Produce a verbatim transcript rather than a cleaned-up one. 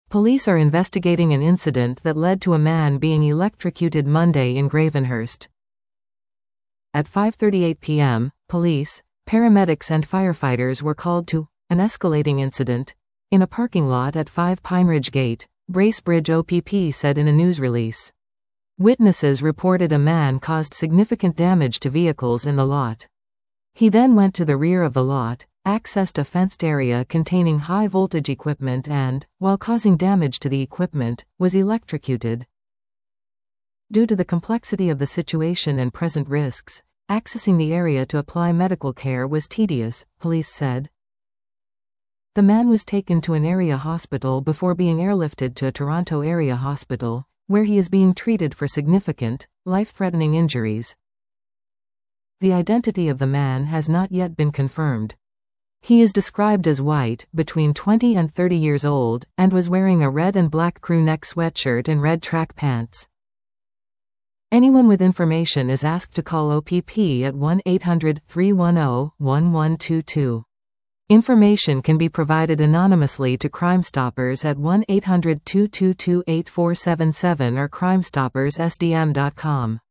Police are investigating an incident that led to a man being electrocuted Monday in Gravenhurst. At five thirty-eight p m, police, paramedics and firefighters were called to an escalating incident in a parking lot at five Pineridge Gate, Bracebridge O P P said in a news release. Witnesses reported a man caused significant damage to vehicles in the lot. He then went to the rear of the lot, accessed a fenced area containing high-voltage equipment and, while causing damage to the equipment, was electrocuted. Due to the complexity of the situation and present risks, accessing the area to apply medical care was tedious, police said. The man was taken to an area hospital before being airlifted to a Toronto area hospital, where he is being treated for significant, life-threatening injuries. The identity of the man has not yet been confirmed. He is described as white, between twenty and thirty years old, and was wearing a red and black crew neck sweatshirt and red track pants. Anyone with information is asked to call O P P at one eight hundred, three one zero, one one two two. Information can be provided anonymously to Crime Stoppers at one eight hundred, two two two, eight four seven seven or crime stoppers s d m dot com.